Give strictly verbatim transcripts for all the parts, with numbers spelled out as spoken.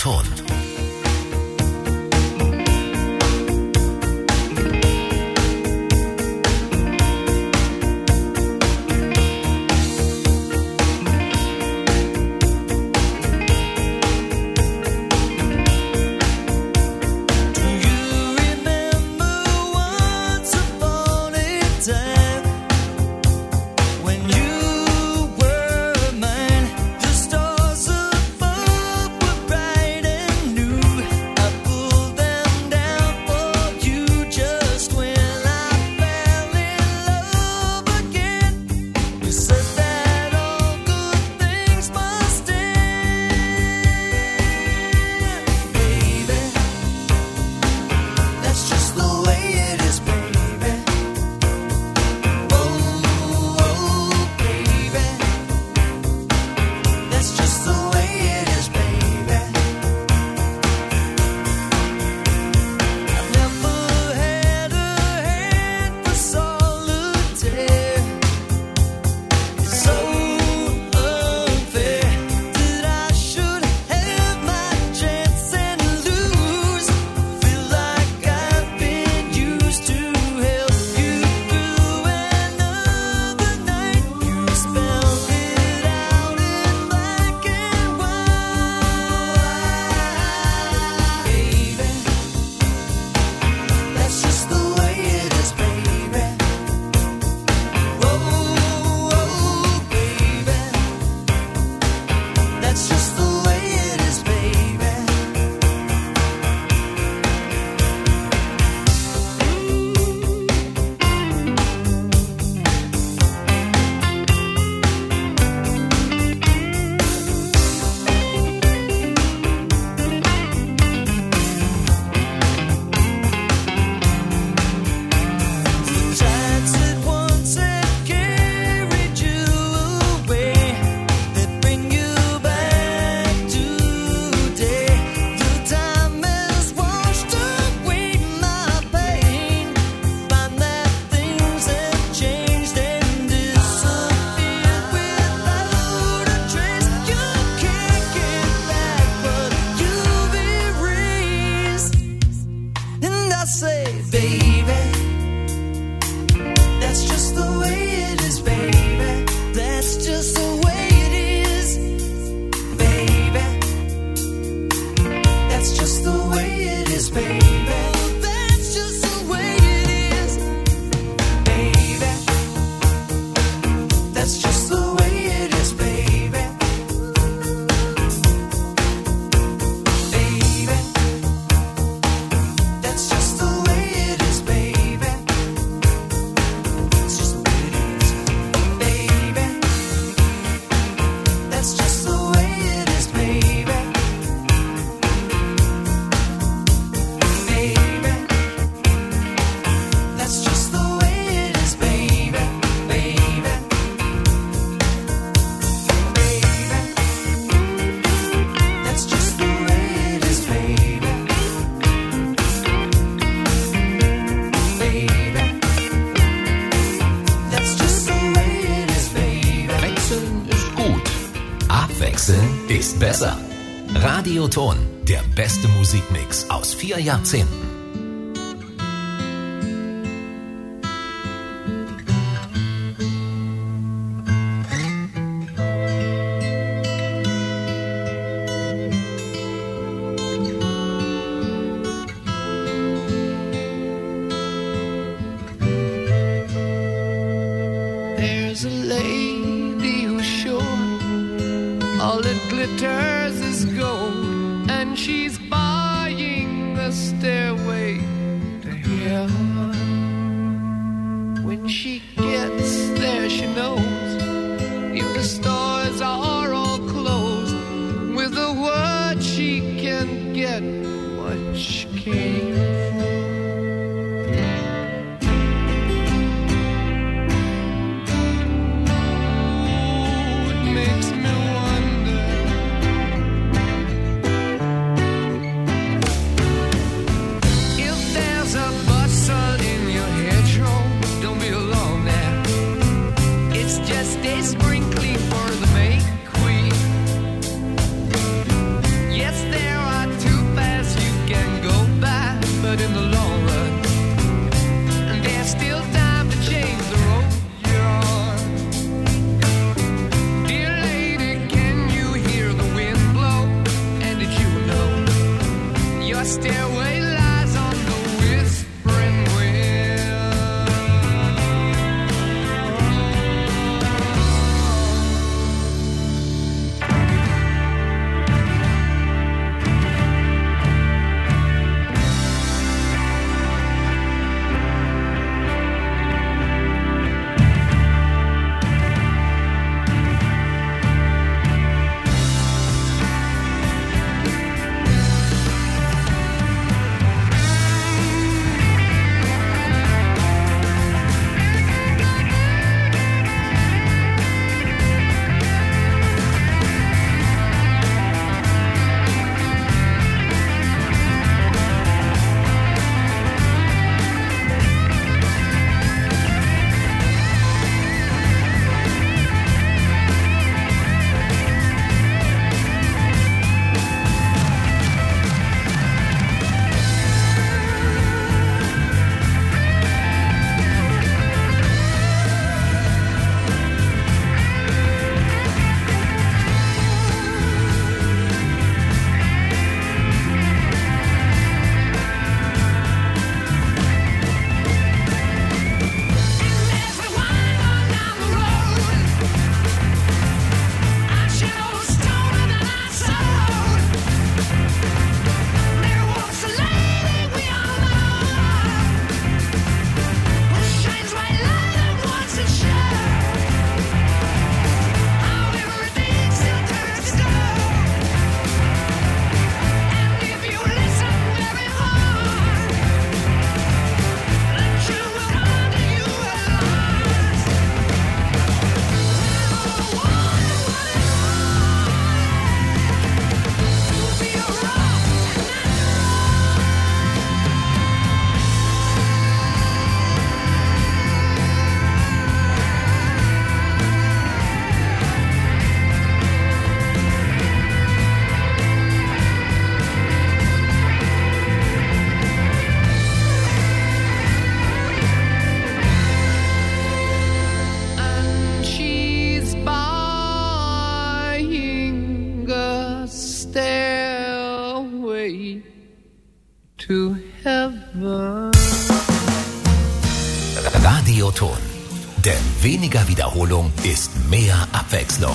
Radioton. Ist besser. Radioton, der beste Musikmix aus vier Jahrzehnten. There's a lady who's sure all that glitters is gold, and she's buying the stairway to heaven. When she gets there, she knows if the stores are all closed, with a word she can get what she came for. Sprinkling for the May Queen. Yes, there are to heaven. Radioton. Denn weniger Wiederholung ist mehr Abwechslung.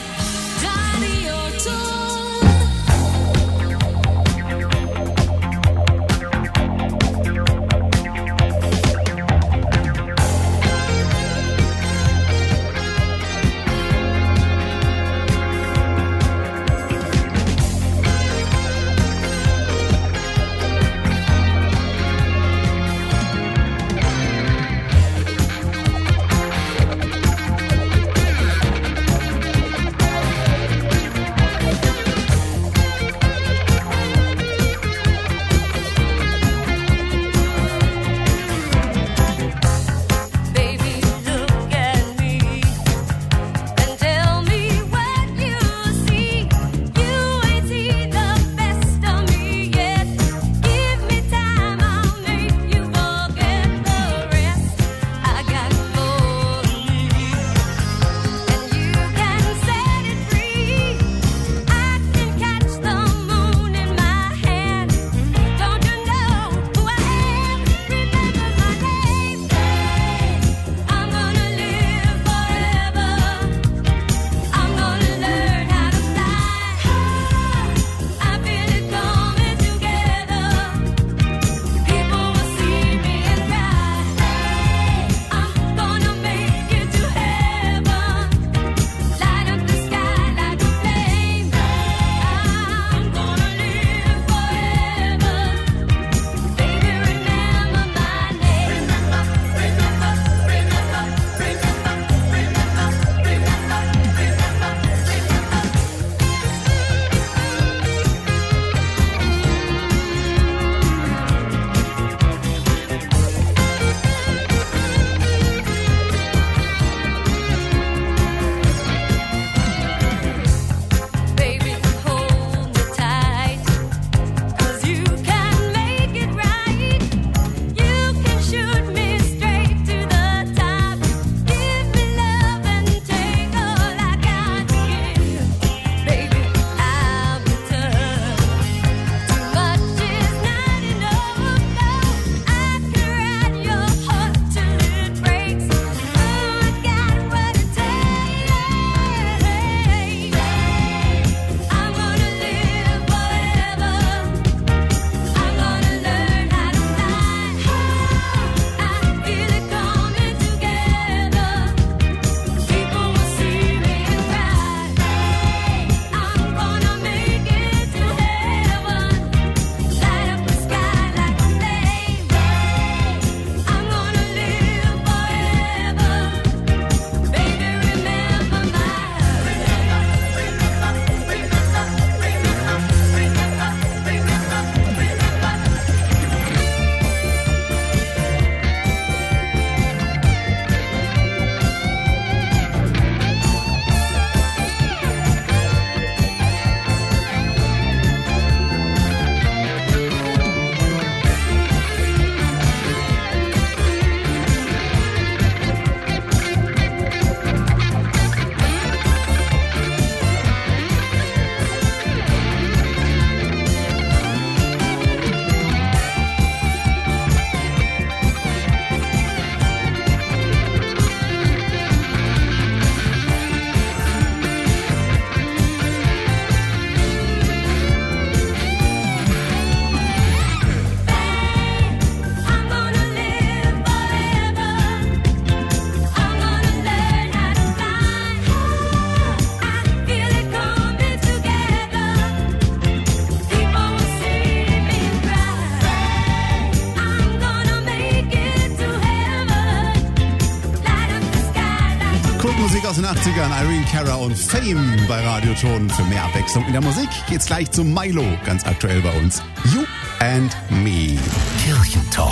Musik aus den achtzigern, Irene Cara und Fame bei Radioton. Für mehr Abwechslung in der Musik geht's gleich zu Milo, ganz aktuell bei uns. You and Me. Kirchentalk.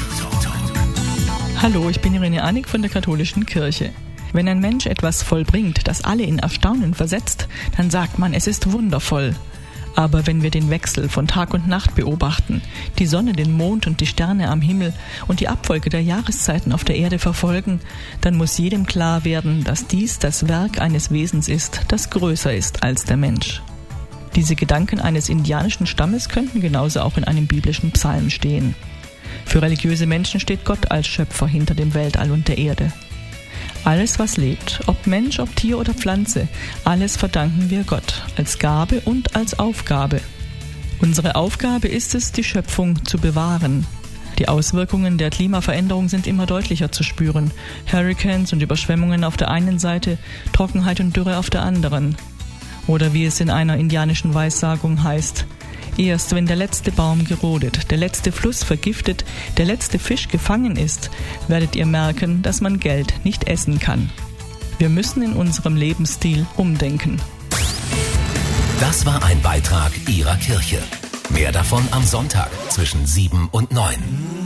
Hallo, ich bin Irene Annig von der Katholischen Kirche. Wenn ein Mensch etwas vollbringt, das alle in Erstaunen versetzt, dann sagt man, es ist wundervoll. Aber wenn wir den Wechsel von Tag und Nacht beobachten, die Sonne, den Mond und die Sterne am Himmel und die Abfolge der Jahreszeiten auf der Erde verfolgen, dann muss jedem klar werden, dass dies das Werk eines Wesens ist, das größer ist als der Mensch. Diese Gedanken eines indianischen Stammes könnten genauso auch in einem biblischen Psalm stehen. Für religiöse Menschen steht Gott als Schöpfer hinter dem Weltall und der Erde. Alles, was lebt, ob Mensch, ob Tier oder Pflanze, alles verdanken wir Gott, als Gabe und als Aufgabe. Unsere Aufgabe ist es, die Schöpfung zu bewahren. Die Auswirkungen der Klimaveränderung sind immer deutlicher zu spüren. Hurricanes und Überschwemmungen auf der einen Seite, Trockenheit und Dürre auf der anderen. Oder wie es in einer indianischen Weissagung heißt: Erst wenn der letzte Baum gerodet, der letzte Fluss vergiftet, der letzte Fisch gefangen ist, werdet ihr merken, dass man Geld nicht essen kann. Wir müssen in unserem Lebensstil umdenken. Das war ein Beitrag Ihrer Kirche. Mehr davon am Sonntag zwischen sieben und neun.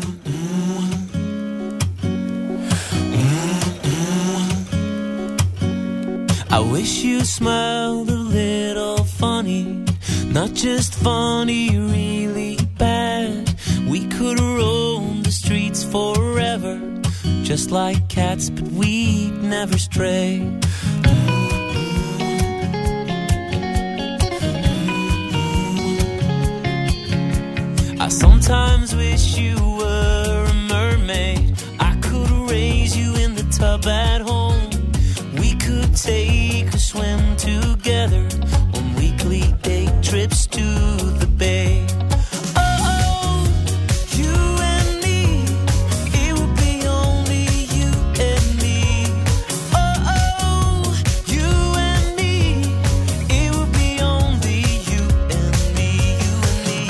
I wish you smiled a little funny, not just funny, really bad. We could roam the streets forever, just like cats, but we'd never stray. I sometimes wish you were a mermaid. I could raise you in the tub at home. We could take a swim together on weekly day trips to the bay. Oh, you and me, it would be only you and me. Oh, you and me, it would be only you and me, you and me.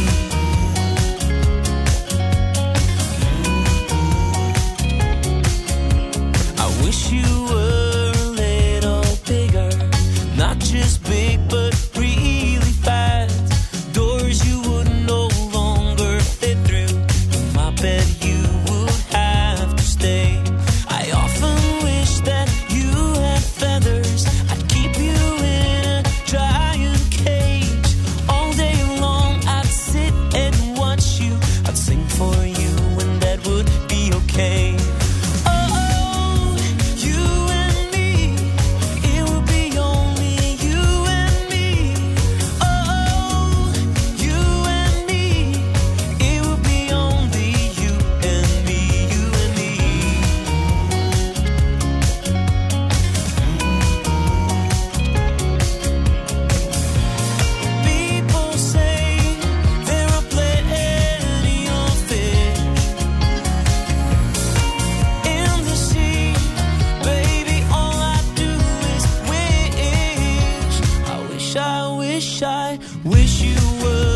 I wish you were a little bigger, not just big but really fat. Doors you would no longer fit through. In my bed you would have to stay. I often wish that you had feathers. I'd keep you in a giant cage. All day long I'd sit and watch you. I'd sing for you and that would be okay. Oh, you and me, it would be only you and me. Oh, you and me, it would be only you and me, you and me. People say there are plenty of fish in the sea. Baby, all I do is wish. I wish, I wish, I wish you were